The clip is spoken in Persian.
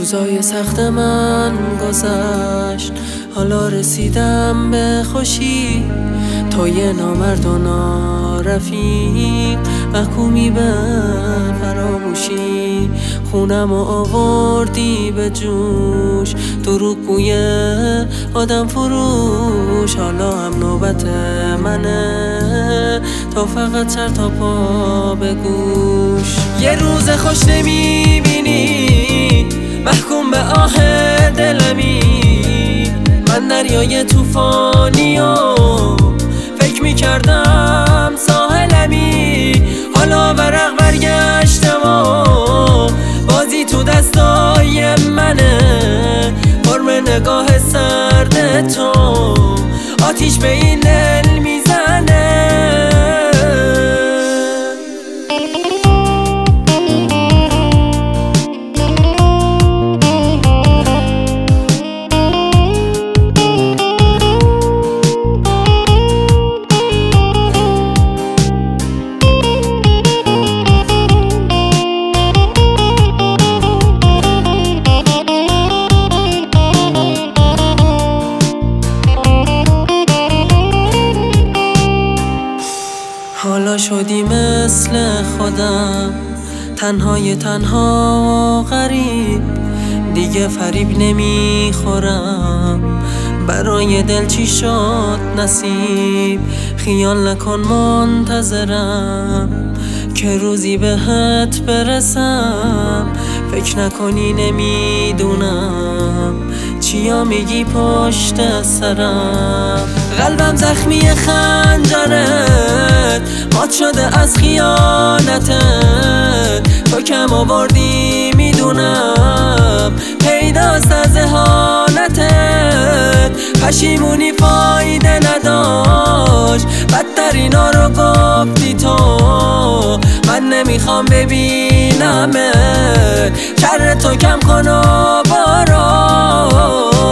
روزای سخت من گذشت، حالا رسیدم به خوشی. تو یه نامرد و نارفیق، محکومی به فراموشی. خونم و آوردی به جوش، دروغگوی آدم فروش. حالا هم نوبت منه، تا فقط سر تا پا به گوش. یه روز خوش نمیبینی، محکوم به آه دلمی. من دریای توفانی و فکر میکردم ساحلمی. حالا ورق برگشته و بازی تو دستای منه. فرم نگاه سرد تو آتیش به این دل میزنه. حالا شدی مثل خودم، تنهای تنها غریب. دیگه فریب نمیخورم، برای دل چی شد نصیب. خیال نکن منتظرم که روزی بهت برسم. فکر نکنی نمیدونم چیا میگی پشت سرم. قلبم زخمی خنجرت، مات شده از خیانتت. تو کم آوردی میدونم، پیداست از اهانتت. پشیمونی فایده نداشت، بدتر اینا رو گفتی تو. من نمیخوام ببینمت، شر تو کم کن و برو.